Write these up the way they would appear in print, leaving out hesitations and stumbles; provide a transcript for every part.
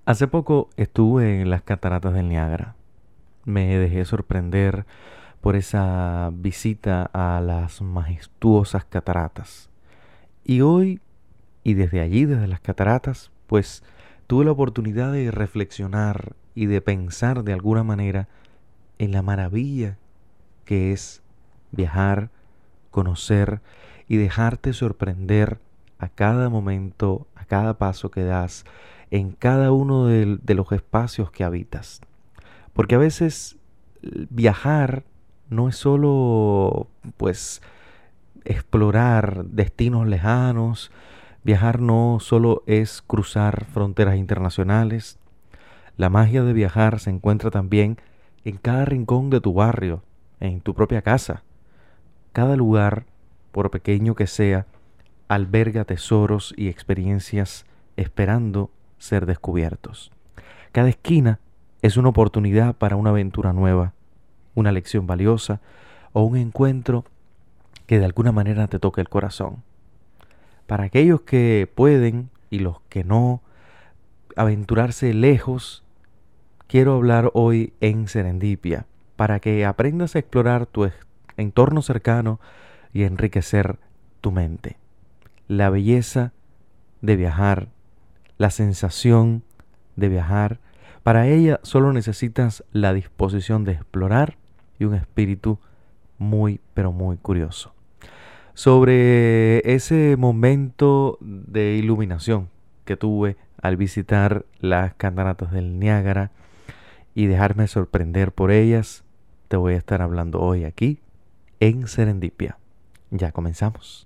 Hace poco estuve en las cataratas del Niágara. Me dejé sorprender por esa visita a las majestuosas cataratas. Y hoy, y desde allí, desde las cataratas, pues tuve la oportunidad de reflexionar y de pensar de alguna manera en la maravilla que es viajar, conocer y dejarte sorprender a cada momento, a cada paso que das, en cada uno de los espacios que habitas. Porque a veces viajar no es solo, pues, explorar destinos lejanos, viajar no solo es cruzar fronteras internacionales, la magia de viajar se encuentra también en cada rincón de tu barrio, en tu propia casa. Cada lugar, por pequeño que sea, alberga tesoros y experiencias esperando ser descubiertos. Cada esquina es una oportunidad para una aventura nueva, una lección valiosa o un encuentro que de alguna manera te toque el corazón. Para aquellos que pueden y los que no aventurarse lejos, quiero hablar hoy en Serendipia, para que aprendas a explorar tu entorno cercano y enriquecer tu mente. La belleza de viajar, la sensación de viajar, para ella solo necesitas la disposición de explorar y un espíritu muy, pero muy curioso. Sobre ese momento de iluminación que tuve al visitar las cataratas del Niágara y dejarme sorprender por ellas, te voy a estar hablando hoy aquí en Serendipia. Ya comenzamos.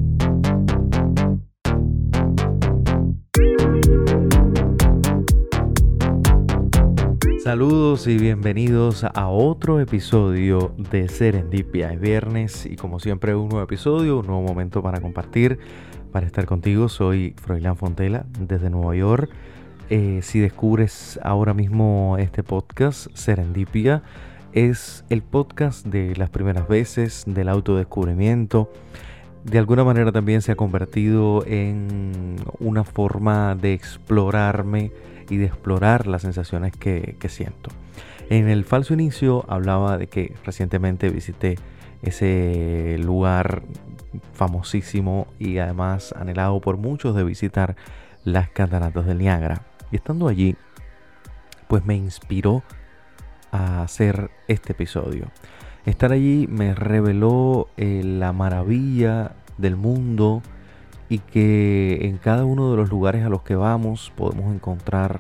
Saludos y bienvenidos a otro episodio de Serendipia. Es viernes y como siempre un nuevo episodio, un nuevo momento para compartir, para estar contigo. Soy Froilán Fontela desde Nueva York. Si descubres ahora mismo este podcast, Serendipia, es el podcast de las primeras veces, del autodescubrimiento. De alguna manera también se ha convertido en una forma de explorarme y de explorar las sensaciones que siento. En el falso inicio hablaba de que recientemente visité ese lugar famosísimo y además anhelado por muchos de visitar, las cataratas del Niágara. Y estando allí, pues me inspiró a hacer este episodio. Estar allí me reveló la maravilla del mundo y que en cada uno de los lugares a los que vamos podemos encontrar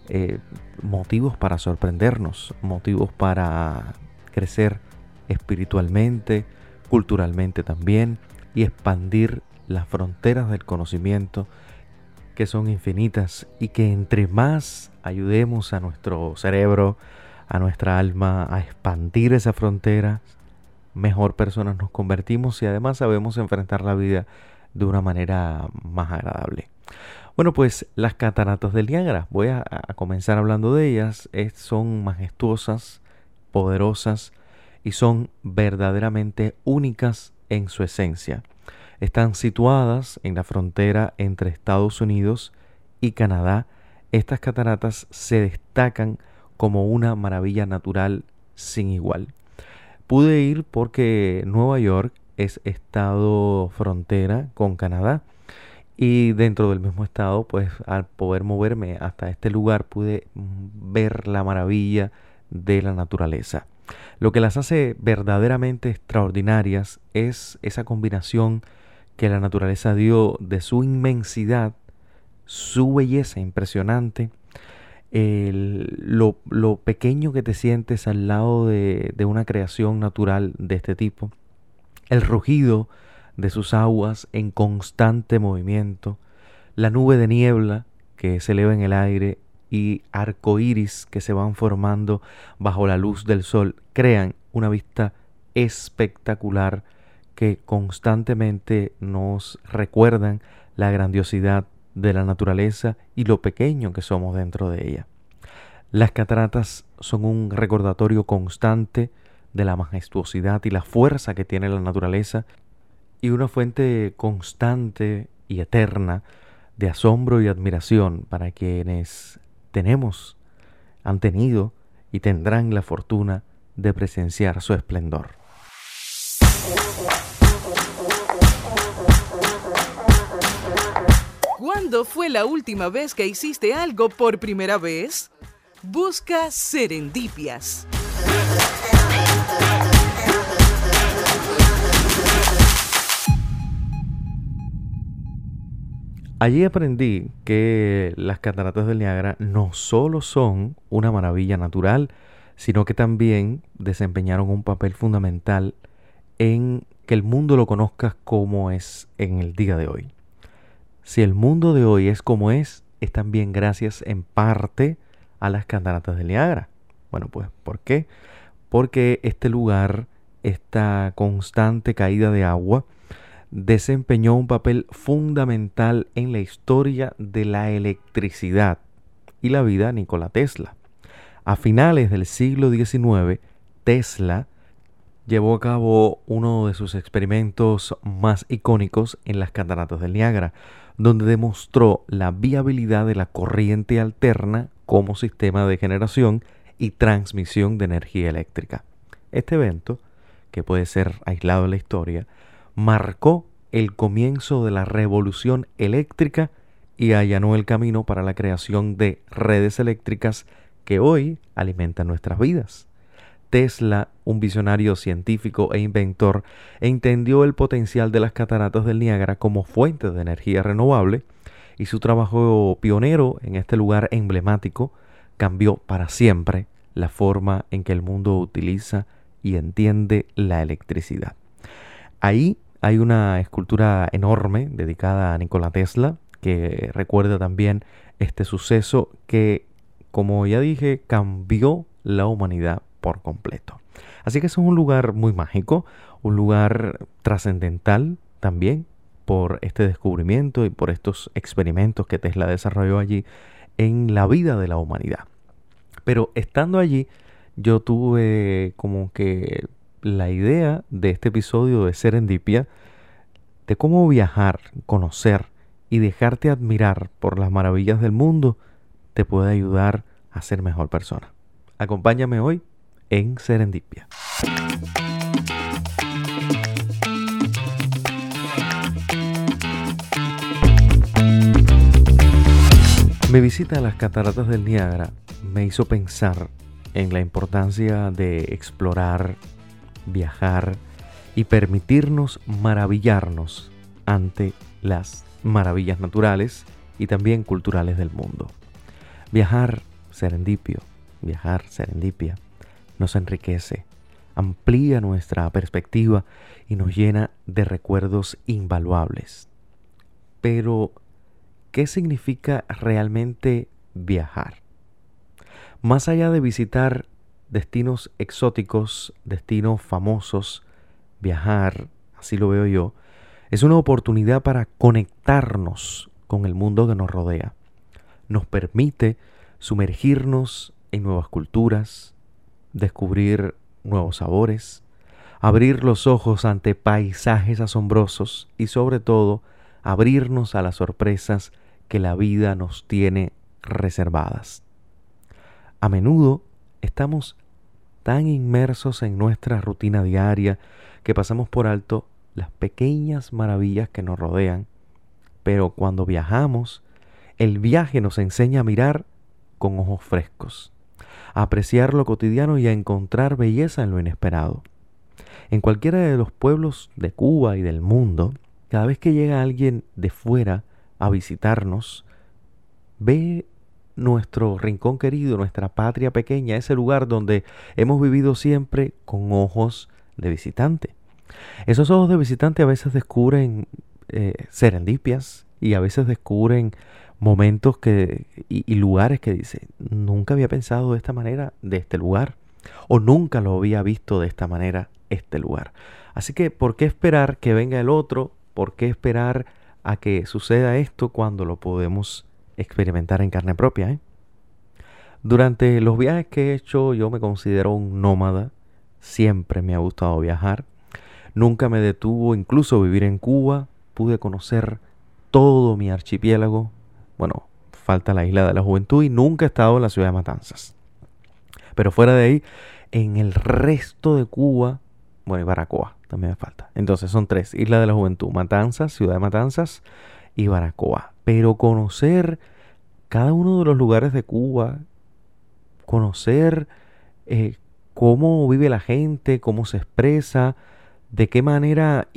motivos para sorprendernos, motivos para crecer espiritualmente, culturalmente también y expandir las fronteras del conocimiento que son infinitas y que entre más ayudemos a nuestro cerebro, a nuestra alma a expandir esa frontera, mejor personas nos convertimos y además sabemos enfrentar la vida de una manera más agradable. Bueno, pues las cataratas del Niágara, voy a comenzar hablando de ellas. Son majestuosas, poderosas y son verdaderamente únicas en su esencia. Están situadas en la frontera entre Estados Unidos y Canadá. Estas cataratas se destacan como una maravilla natural sin igual. Pude ir porque Nueva York es estado frontera con Canadá y dentro del mismo estado, pues al poder moverme hasta este lugar pude ver la maravilla de la naturaleza. Lo que las hace verdaderamente extraordinarias es esa combinación que la naturaleza dio de su inmensidad, su belleza impresionante, lo pequeño que te sientes al lado de una creación natural de este tipo, el rugido de sus aguas en constante movimiento, la nube de niebla que se eleva en el aire y arcoíris que se van formando bajo la luz del sol, crean una vista espectacular que constantemente nos recuerdan la grandiosidad de la naturaleza y lo pequeño que somos dentro de ella. Las cataratas son un recordatorio constante de la majestuosidad y la fuerza que tiene la naturaleza y una fuente constante y eterna de asombro y admiración para quienes tenemos, han tenido y tendrán la fortuna de presenciar su esplendor. ¿Cuándo fue la última vez que hiciste algo por primera vez? Busca Serendipias. Allí aprendí que las cataratas del Niágara no solo son una maravilla natural, sino que también desempeñaron un papel fundamental en que el mundo lo conozca como es en el día de hoy. Si el mundo de hoy es como es también gracias en parte a las cataratas del Niágara. Bueno, pues, ¿por qué? Porque este lugar, esta constante caída de agua, desempeñó un papel fundamental en la historia de la electricidad y la vida de Nikola Tesla. A finales del siglo XIX, Tesla llevó a cabo uno de sus experimentos más icónicos en las cataratas del Niágara, donde demostró la viabilidad de la corriente alterna como sistema de generación y transmisión de energía eléctrica. Este evento, que puede ser aislado en la historia, marcó el comienzo de la revolución eléctrica y allanó el camino para la creación de redes eléctricas que hoy alimentan nuestras vidas. Tesla, un visionario científico e inventor, entendió el potencial de las cataratas del Niágara como fuente de energía renovable y su trabajo pionero en este lugar emblemático cambió para siempre la forma en que el mundo utiliza y entiende la electricidad. Ahí hay una escultura enorme dedicada a Nikola Tesla que recuerda también este suceso que, como ya dije, cambió la humanidad por completo. Así que es un lugar muy mágico, un lugar trascendental también por este descubrimiento y por estos experimentos que Tesla desarrolló allí en la vida de la humanidad. Pero estando allí, yo tuve como que la idea de este episodio de Serendipia, de cómo viajar, conocer y dejarte admirar por las maravillas del mundo, te puede ayudar a ser mejor persona. Acompáñame hoy en Serendipia. Mi visita a las cataratas del Niágara me hizo pensar en la importancia de explorar, viajar y permitirnos maravillarnos ante las maravillas naturales y también culturales del mundo. Viajar serendipia, nos enriquece, amplía nuestra perspectiva y nos llena de recuerdos invaluables. Pero, ¿qué significa realmente viajar? Más allá de visitar destinos exóticos, destinos famosos, viajar, así lo veo yo, es una oportunidad para conectarnos con el mundo que nos rodea. Nos permite sumergirnos en nuevas culturas, descubrir nuevos sabores, abrir los ojos ante paisajes asombrosos y sobre todo abrirnos a las sorpresas que la vida nos tiene reservadas. A menudo estamos tan inmersos en nuestra rutina diaria que pasamos por alto las pequeñas maravillas que nos rodean, pero cuando viajamos, el viaje nos enseña a mirar con ojos frescos, a apreciar lo cotidiano y a encontrar belleza en lo inesperado. En cualquiera de los pueblos de Cuba y del mundo, cada vez que llega alguien de fuera a visitarnos, ve nuestro rincón querido, nuestra patria pequeña, ese lugar donde hemos vivido siempre con ojos de visitante. Esos ojos de visitante a veces descubren serendipias y a veces descubren momentos y lugares que dicen, nunca había pensado de esta manera de este lugar, o nunca lo había visto de esta manera este lugar. Así que, ¿por qué esperar que venga el otro? ¿Por qué esperar a que suceda esto cuando lo podemos experimentar en carne propia? Durante los viajes que he hecho, yo me considero un nómada. Siempre me ha gustado viajar. Nunca me detuvo incluso vivir en Cuba. Pude conocer todo mi archipiélago. Bueno, falta la Isla de la Juventud y nunca he estado en la ciudad de Matanzas. Pero fuera de ahí, en el resto de Cuba, bueno, y Baracoa también me falta. Entonces son 3, Isla de la Juventud, Matanzas, ciudad de Matanzas y Baracoa. Pero conocer cada uno de los lugares de Cuba, conocer cómo vive la gente, cómo se expresa, de qué manera,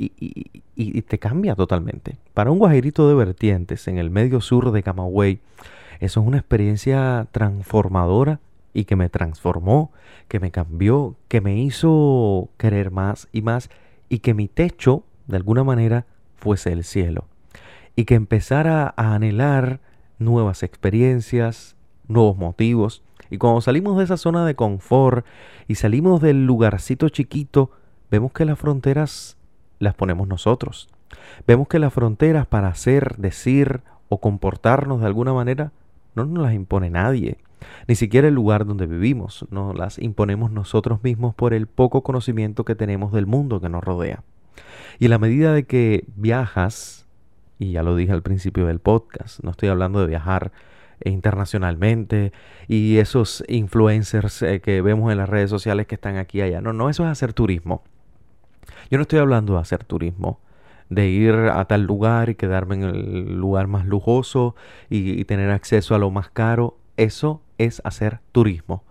y te cambia totalmente. Para un guajirito de Vertientes, en el medio sur de Camagüey, eso es una experiencia transformadora y que me transformó, que me cambió, que me hizo querer más y más, y que mi techo, de alguna manera, fuese el cielo. Y que empezara a anhelar nuevas experiencias, nuevos motivos. Y cuando salimos de esa zona de confort y salimos del lugarcito chiquito, vemos que las fronteras las ponemos nosotros. Vemos que las fronteras para hacer, decir o comportarnos de alguna manera no nos las impone nadie. Ni siquiera el lugar donde vivimos. Nos las imponemos nosotros mismos por el poco conocimiento que tenemos del mundo que nos rodea. Y en la medida de que viajas, y ya lo dije al principio del podcast, no estoy hablando de viajar internacionalmente y esos influencers que vemos en las redes sociales que están aquí y allá. No, eso es hacer turismo. Yo no estoy hablando de hacer turismo, de ir a tal lugar y quedarme en el lugar más lujoso y tener acceso a lo más caro. Eso es hacer turismo.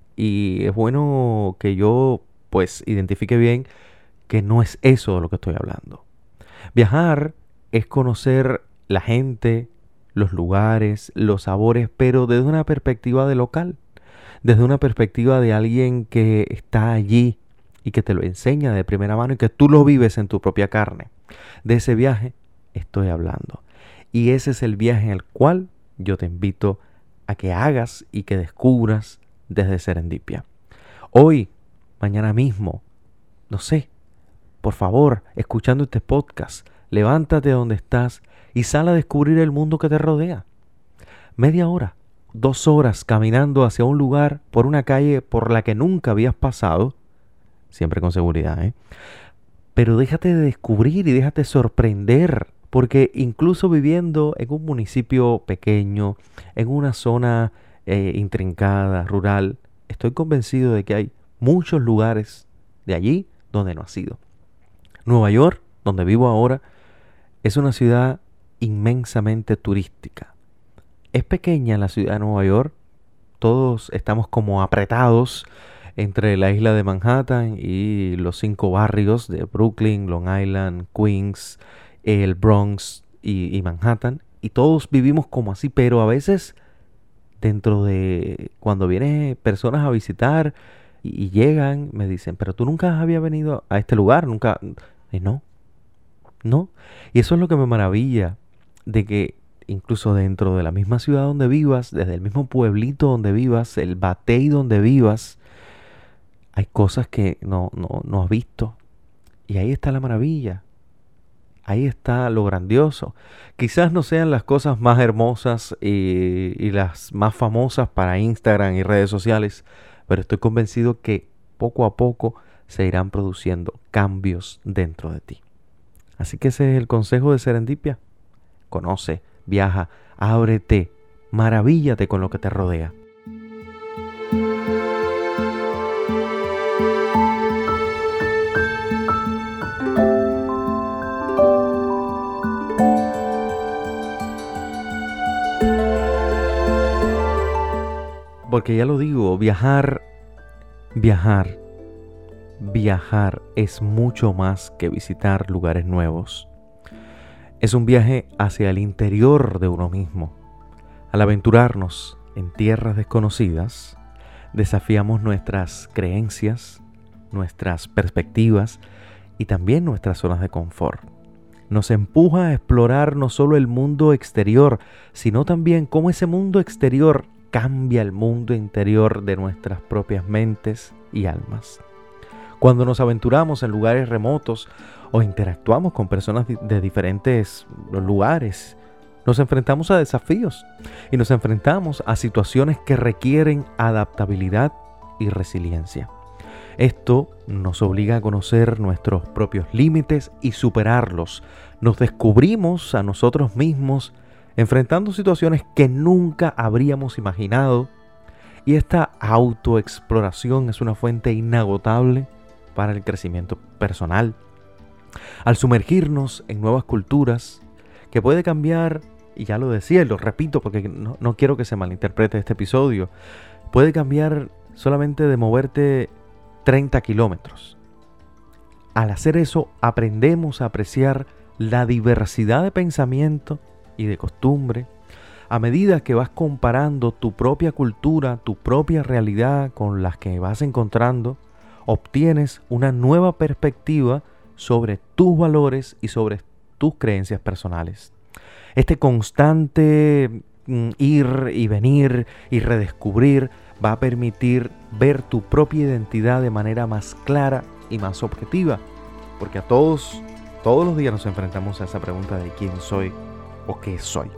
Y es bueno que yo pues identifique bien que no es eso de lo que estoy hablando. Viajar es conocer la gente, los lugares, los sabores, pero desde una perspectiva de local, desde una perspectiva de alguien que está allí y que te lo enseña de primera mano y que tú lo vives en tu propia carne. De ese viaje estoy hablando. Y ese es el viaje en el cual yo te invito a que hagas y que descubras desde Serendipia. Hoy, mañana mismo, no sé, por favor, escuchando este podcast, levántate de donde estás y sal a descubrir el mundo que te rodea. Media hora, 2 horas caminando hacia un lugar por una calle por la que nunca habías pasado, siempre con seguridad, pero déjate de descubrir y déjate sorprender, porque incluso viviendo en un municipio pequeño, en una zona intrincada, rural, estoy convencido de que hay muchos lugares de allí donde no has ido. Nueva York, donde vivo ahora, es una ciudad inmensamente turística. Es pequeña la ciudad de Nueva York. Todos estamos como apretados entre la isla de Manhattan y los 5 barrios de Brooklyn, Long Island, Queens, el Bronx y Manhattan. Y todos vivimos como así, pero a veces dentro de cuando vienen personas a visitar y llegan, me dicen, pero tú nunca habías venido a este lugar, nunca. Y no. Y eso es lo que me maravilla, de que incluso dentro de la misma ciudad donde vivas, desde el mismo pueblito donde vivas, el batey donde vivas, hay cosas que no has visto. Y ahí está la maravilla. Ahí está lo grandioso. Quizás no sean las cosas más hermosas y las más famosas para Instagram y redes sociales, pero estoy convencido que poco a poco se irán produciendo cambios dentro de ti. Así que ese es el consejo de Serendipia. Conoce, viaja, ábrete, maravíllate con lo que te rodea. Porque ya lo digo, viajar es mucho más que visitar lugares nuevos. Es un viaje hacia el interior de uno mismo. Al aventurarnos en tierras desconocidas, desafiamos nuestras creencias, nuestras perspectivas y también nuestras zonas de confort. Nos empuja a explorar no solo el mundo exterior, sino también cómo ese mundo exterior cambia el mundo interior de nuestras propias mentes y almas. Cuando nos aventuramos en lugares remotos o interactuamos con personas de diferentes lugares, nos enfrentamos a desafíos y nos enfrentamos a situaciones que requieren adaptabilidad y resiliencia. Esto nos obliga a conocer nuestros propios límites y superarlos. Nos descubrimos a nosotros mismos enfrentando situaciones que nunca habríamos imaginado, y esta autoexploración es una fuente inagotable para el crecimiento personal. Al sumergirnos en nuevas culturas, que puede cambiar, y ya lo decía y lo repito porque no quiero que se malinterprete este episodio, puede cambiar solamente de moverte 30 kilómetros. Al hacer eso, aprendemos a apreciar la diversidad de pensamiento y de costumbre. A medida que vas comparando tu propia cultura, tu propia realidad con las que vas encontrando, obtienes una nueva perspectiva sobre tus valores y sobre tus creencias personales. Este constante ir y venir y redescubrir va a permitir ver tu propia identidad de manera más clara y más objetiva, porque a todos los días nos enfrentamos a esa pregunta de quién soy o qué soy.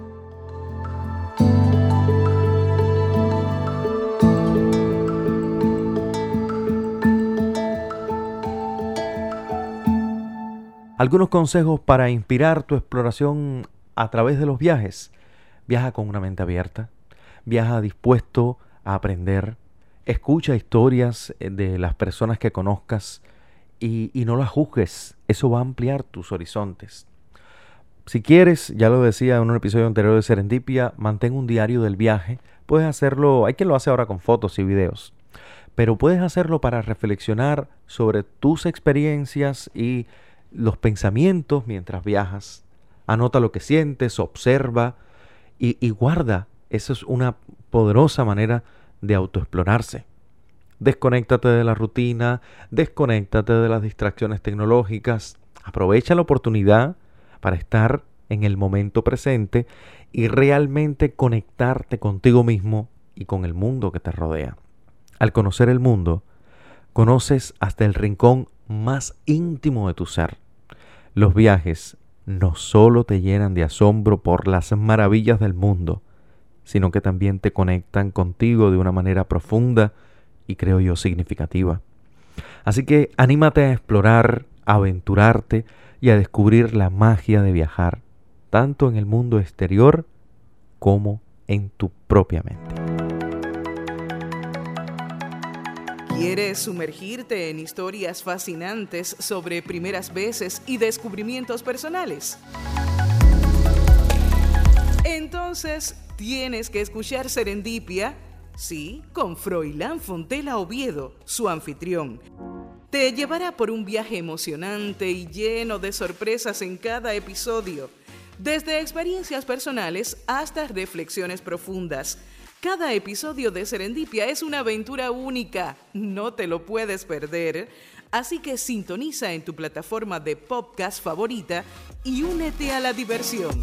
Algunos consejos para inspirar tu exploración a través de los viajes. Viaja con una mente abierta, viaja dispuesto a aprender, escucha historias de las personas que conozcas y no las juzgues. Eso va a ampliar tus horizontes. Si quieres, ya lo decía en un episodio anterior de Serendipia, mantén un diario del viaje. Puedes hacerlo, hay quien lo hace ahora con fotos y videos, pero puedes hacerlo para reflexionar sobre tus experiencias y los pensamientos mientras viajas. Anota lo que sientes, observa y guarda. Eso es una poderosa manera de autoexplorarse. Desconéctate de la rutina, desconéctate de las distracciones tecnológicas. Aprovecha la oportunidad para estar en el momento presente y realmente conectarte contigo mismo y con el mundo que te rodea. Al conocer el mundo, conoces hasta el rincón más íntimo de tu ser. Los viajes no solo te llenan de asombro por las maravillas del mundo, sino que también te conectan contigo de una manera profunda y creo yo significativa. Así que anímate a explorar, a aventurarte y a descubrir la magia de viajar, tanto en el mundo exterior como en tu propia mente. ¿Quieres sumergirte en historias fascinantes sobre primeras veces y descubrimientos personales? Entonces, tienes que escuchar Serendipia, sí, con Froilán Fontela Oviedo, su anfitrión. Te llevará por un viaje emocionante y lleno de sorpresas en cada episodio, desde experiencias personales hasta reflexiones profundas. Cada episodio de Serendipia es una aventura única, no te lo puedes perder. Así que sintoniza en tu plataforma de podcast favorita y únete a la diversión.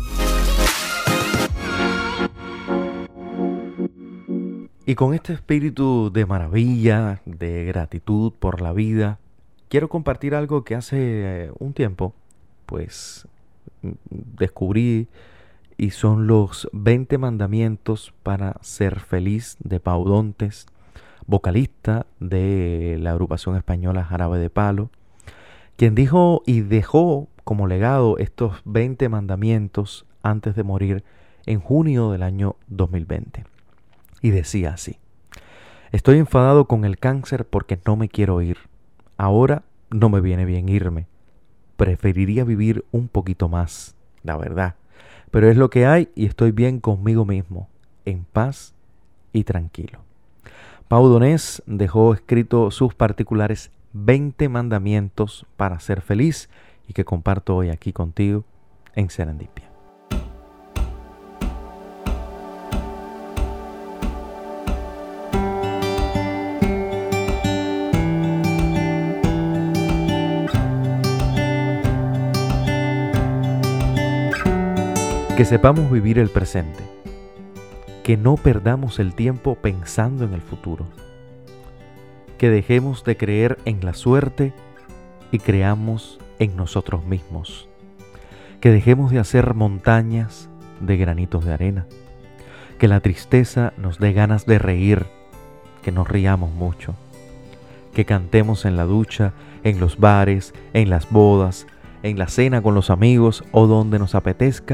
Y con este espíritu de maravilla, de gratitud por la vida, quiero compartir algo que hace un tiempo, pues, descubrí, y son los 20 mandamientos para ser feliz de Pau Dontes, vocalista de la agrupación española Jarabe de Palo, quien dijo y dejó como legado estos 20 mandamientos antes de morir en junio del año 2020. Y decía así: estoy enfadado con el cáncer porque no me quiero ir. Ahora no me viene bien irme. Preferiría vivir un poquito más, la verdad. Pero es lo que hay y estoy bien conmigo mismo, en paz y tranquilo. Pau Donés dejó escrito sus particulares 20 mandamientos para ser feliz y que comparto hoy aquí contigo en Serendipia. Que sepamos vivir el presente, que no perdamos el tiempo pensando en el futuro, que dejemos de creer en la suerte y creamos en nosotros mismos, que dejemos de hacer montañas de granitos de arena, que la tristeza nos dé ganas de reír, que nos riamos mucho, que cantemos en la ducha, en los bares, en las bodas, en la cena con los amigos o donde nos apetezca,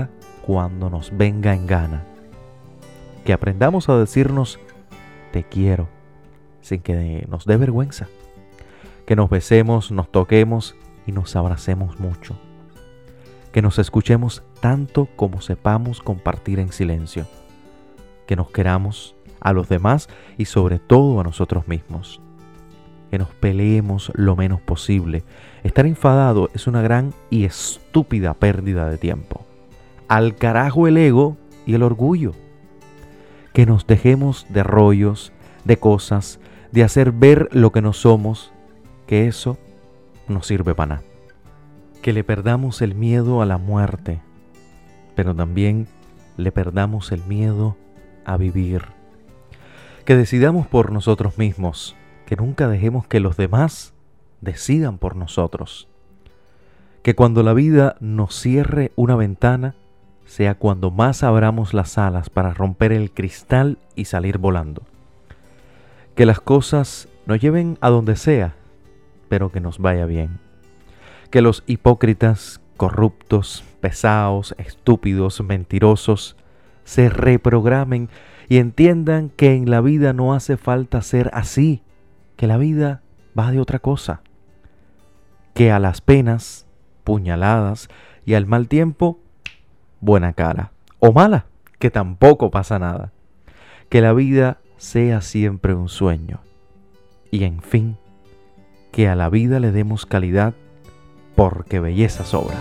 cuando nos venga en gana. Que aprendamos a decirnos te quiero sin que nos dé vergüenza. Que nos besemos, nos toquemos y nos abracemos mucho. Que nos escuchemos tanto como sepamos compartir en silencio. Que nos queramos a los demás y sobre todo a nosotros mismos. Que nos peleemos lo menos posible. Estar enfadado es una gran y estúpida pérdida de tiempo. Al carajo el ego y el orgullo. Que nos dejemos de rollos, de cosas, de hacer ver lo que no somos, que eso no sirve para nada. Que le perdamos el miedo a la muerte, pero también le perdamos el miedo a vivir. Que decidamos por nosotros mismos, que nunca dejemos que los demás decidan por nosotros. Que cuando la vida nos cierre una ventana, sea cuando más abramos las alas para romper el cristal y salir volando. Que las cosas nos lleven a donde sea, pero que nos vaya bien. Que los hipócritas, corruptos, pesados, estúpidos, mentirosos, se reprogramen y entiendan que en la vida no hace falta ser así, que la vida va de otra cosa. Que a las penas, puñaladas y al mal tiempo, buena cara. O mala, que tampoco pasa nada. Que la vida sea siempre un sueño. Y en fin, que a la vida le demos calidad porque belleza sobra.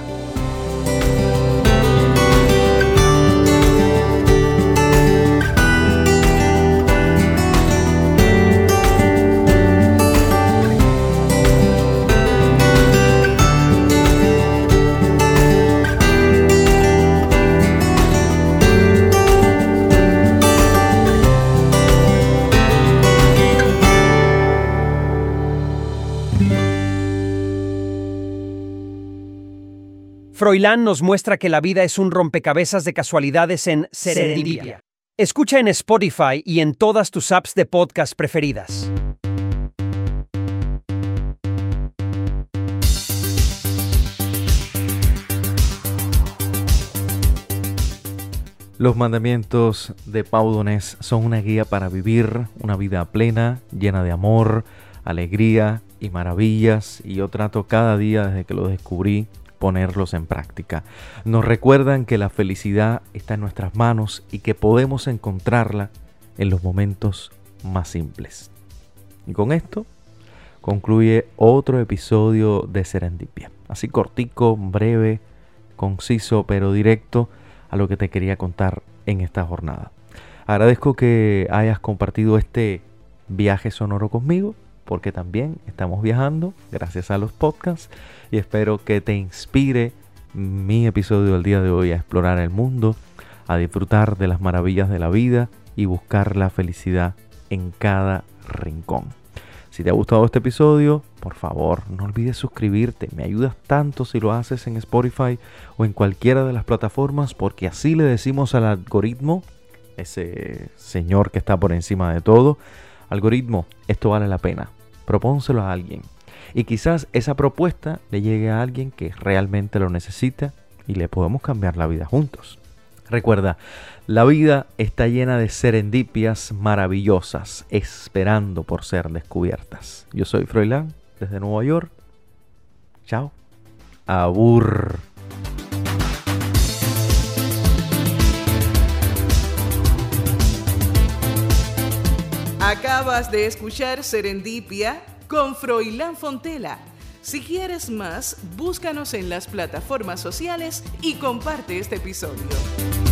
Froilán nos muestra que la vida es un rompecabezas de casualidades en Serendipia. Escucha en Spotify y en todas tus apps de podcast preferidas. Los mandamientos de Pau Donés son una guía para vivir una vida plena, llena de amor, alegría y maravillas, y yo trato cada día desde que lo descubrí ponerlos en práctica. Nos recuerdan que la felicidad está en nuestras manos y que podemos encontrarla en los momentos más simples. Y con esto concluye otro episodio de Serendipia. Así cortico, breve, conciso, pero directo a lo que te quería contar en esta jornada. Agradezco que hayas compartido este viaje sonoro conmigo, porque también estamos viajando gracias a los podcasts, y espero que te inspire mi episodio del día de hoy a explorar el mundo, a disfrutar de las maravillas de la vida y buscar la felicidad en cada rincón. Si te ha gustado este episodio, por favor, no olvides suscribirte. Me ayudas tanto si lo haces en Spotify o en cualquiera de las plataformas, porque así le decimos al algoritmo, ese señor que está por encima de todo: algoritmo, esto vale la pena. Propónselo a alguien. Y quizás esa propuesta le llegue a alguien que realmente lo necesita y le podemos cambiar la vida juntos. Recuerda, la vida está llena de serendipias maravillosas, esperando por ser descubiertas. Yo soy Froilán, desde Nueva York. Chao. Abur. Acabas de escuchar Serendipia con Froilán Fontela. Si quieres más, búscanos en las plataformas sociales y comparte este episodio.